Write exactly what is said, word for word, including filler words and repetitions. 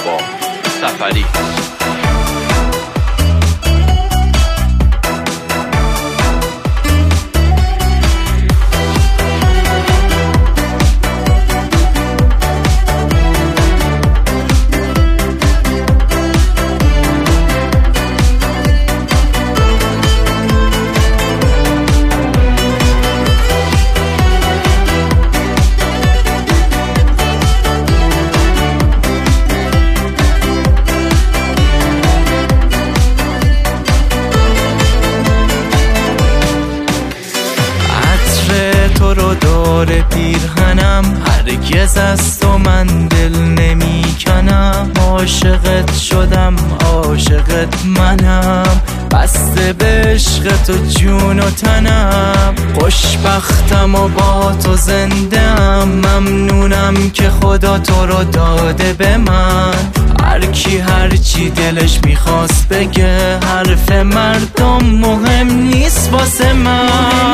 با سفری. تو رو دور پیرهنم، هرگز از تو من دل نمی کنم. عاشقت شدم عاشقت منم، بسته به عشق تو جون و تنم. خوشبختم و با تو زندم، ممنونم که خدا تو رو داده به من. هر کی هر چی دلش میخواست بگه، حرف مردم مهم نیست واسه من.